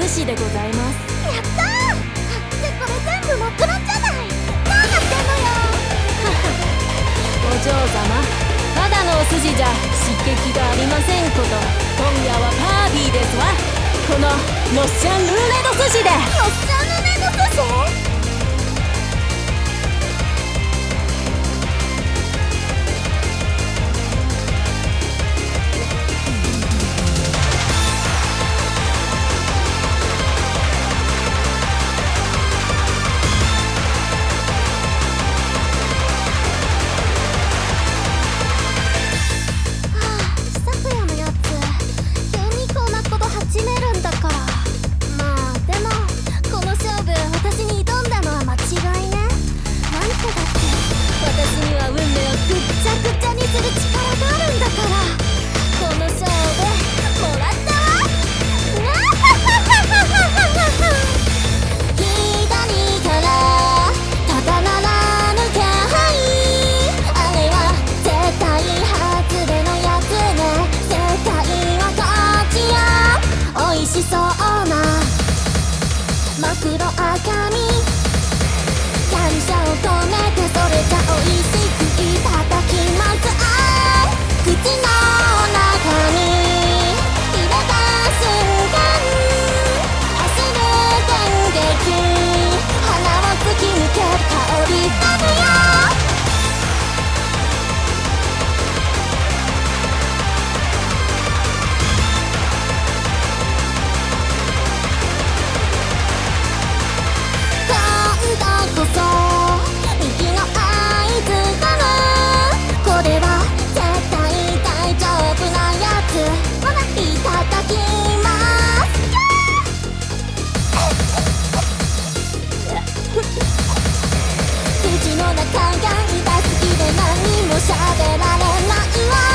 寿司でございます。 やったー。ってこれ全部なくなっちゃない。何やってんのよ。 お嬢様、ただのお寿司じゃ刺激がありませんこと。今夜はパーティーですわ。このロッシャンルーレド寿司で。 ロッシャンルーレド寿司。マクロ赤身感謝を込めてそれじゃおいしくいただきます。あー口の中に入れた瞬間走る電撃鼻を突き抜ける香りだねよ。口の中が痛すぎて何も喋られないわ。